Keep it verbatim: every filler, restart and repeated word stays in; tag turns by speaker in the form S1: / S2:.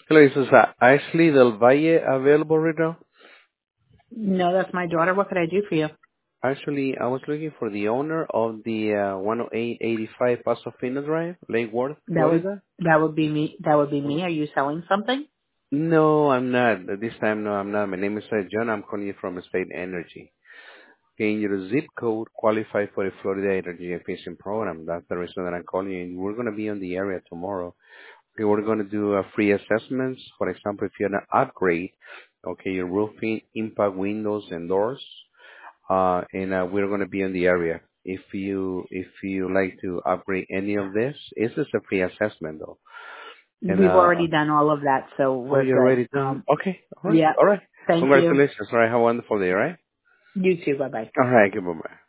S1: Hello, is this uh, Ashley Del Valle available right now?
S2: No, that's my daughter. What could I do for you?
S1: Actually, I was looking for the owner of the uh, one oh eight eighty-five Paso Fina Drive, Lake Worth,
S2: That would
S1: Florida.
S2: that would be me. That would be me. Are you selling something?
S1: No, I'm not. This time, no, I'm not. My name is uh, John. I'm calling you from State Energy. Can your zip code qualify for the Florida Energy Efficient Program? That's the reason that I'm calling you. We're going to be on the area tomorrow. Okay, we're going to do uh, free assessments. For example, if you're going to upgrade, okay, your roofing, impact windows and doors. uh, and uh, we're going to be in the area. If you if you like to upgrade any of this, it's just a free assessment though. And
S2: We've
S1: uh,
S2: already done all of that, so
S1: oh,
S2: we're
S1: you're
S2: good.
S1: already done.
S2: Um,
S1: Okay, all right,
S2: yeah.
S1: all right.
S2: Thank you.
S1: Congratulations. All right, have a wonderful day. All right.
S2: You too. Bye bye.
S1: All right. Goodbye.